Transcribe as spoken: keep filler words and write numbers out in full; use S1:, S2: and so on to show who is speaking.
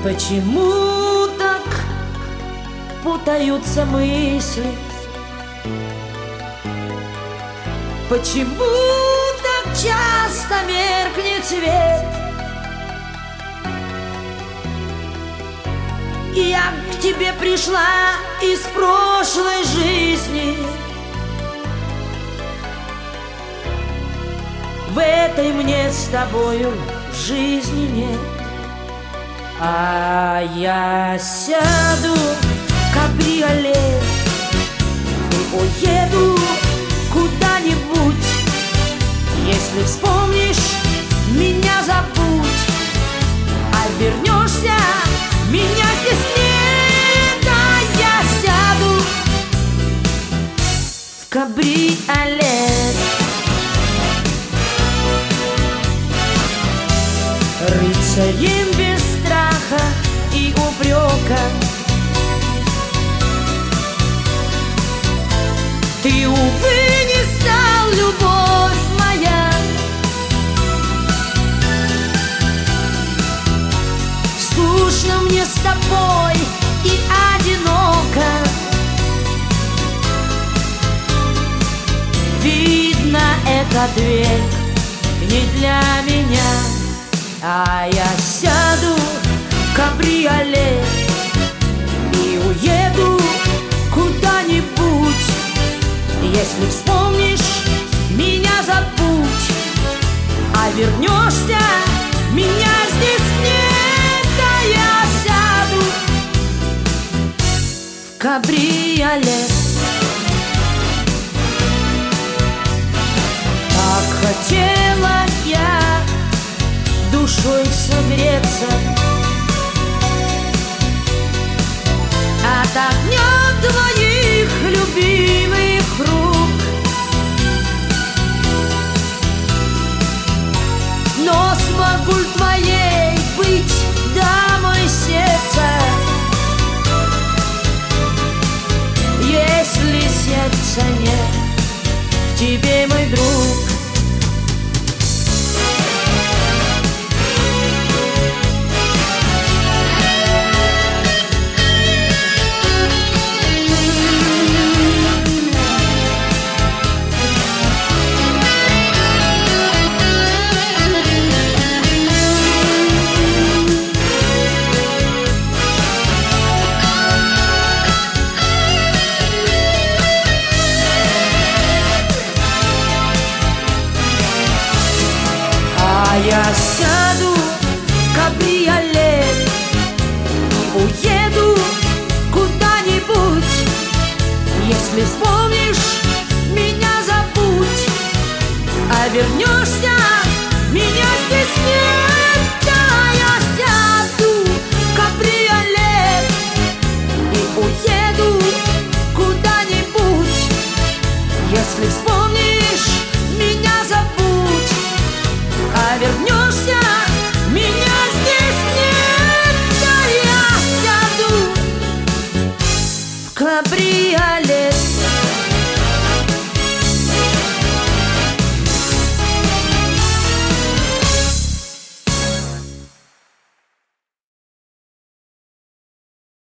S1: Почему так путаются мысли? Почему так часто меркнет свет? Я к тебе пришла из прошлой жизни. В этой мне с тобою жизни нет. А я сяду в кабриолет и уеду куда-нибудь. Если вспомнишь, меня забудь, а вернешься, меня здесь нет. А я сяду в кабриолет, рыцарем без страха и упрека. Ты, увы, не стал, любовь моя. Скучно мне с тобой и одиноко. Видно, этот век не для меня. А я сяду в кабриолет и уеду куда-нибудь. Если вспомнишь, меня забудь, а вернешься, меня здесь нет. А я сяду в кабриолет. Так хотела я душой согреться от огня твоих любимых рук. Но смогу ли твоей быть дамой сердца, если сердца нет в тебе, мой друг? А я сяду в кабриолет и уеду куда-нибудь. Если вспомнишь, меня забудь, а вернешься, меня здесь нет. А я сяду в кабриолет и уеду куда-нибудь. Если вспомнишь, меня забудь, а вернешься, меня здесь нет. А я сяду в кабриолет.